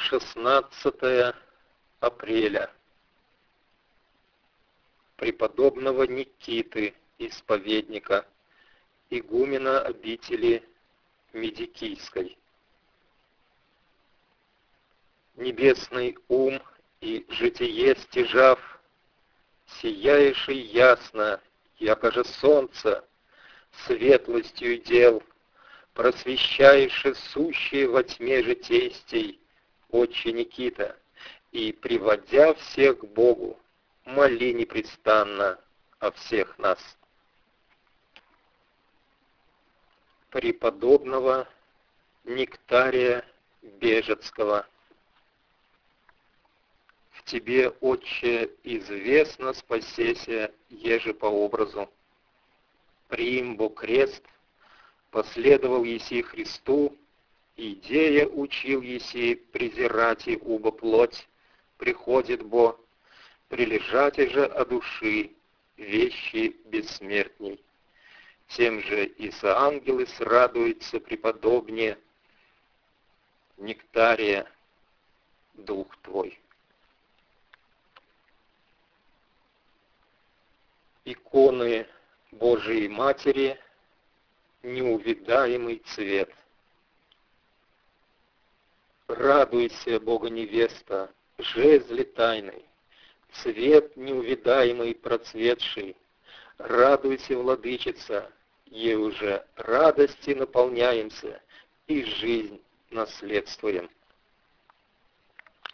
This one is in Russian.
16 апреля. Преподобного Никиты, исповедника, игумена обители Медикийской. Небесный ум и житие стяжав, сияешь и ясно, якоже солнце, светлостью дел, просвещаешь сущие во тьме житейстей, отче Никита, и, приводя всех к Богу, моли непрестанно о всех нас. Преподобного Нектария Бежецкого. В тебе, отче, известно спасеся, еже по образу. Приимбо крест, последовал еси Христу, идея учил еси презирать и убо плоть, приходит бо, прилежате же о души, вещи бессмертней. Тем же и соангелы срадуются преподобнее Нектария, дух твой. Иконы Божией Матери, неувидаемый цвет. Радуйся, Бога невеста, жезле тайной, цвет неувидаемый процветший. Радуйся, владычица, ей уже радости наполняемся и жизнь наследствуем.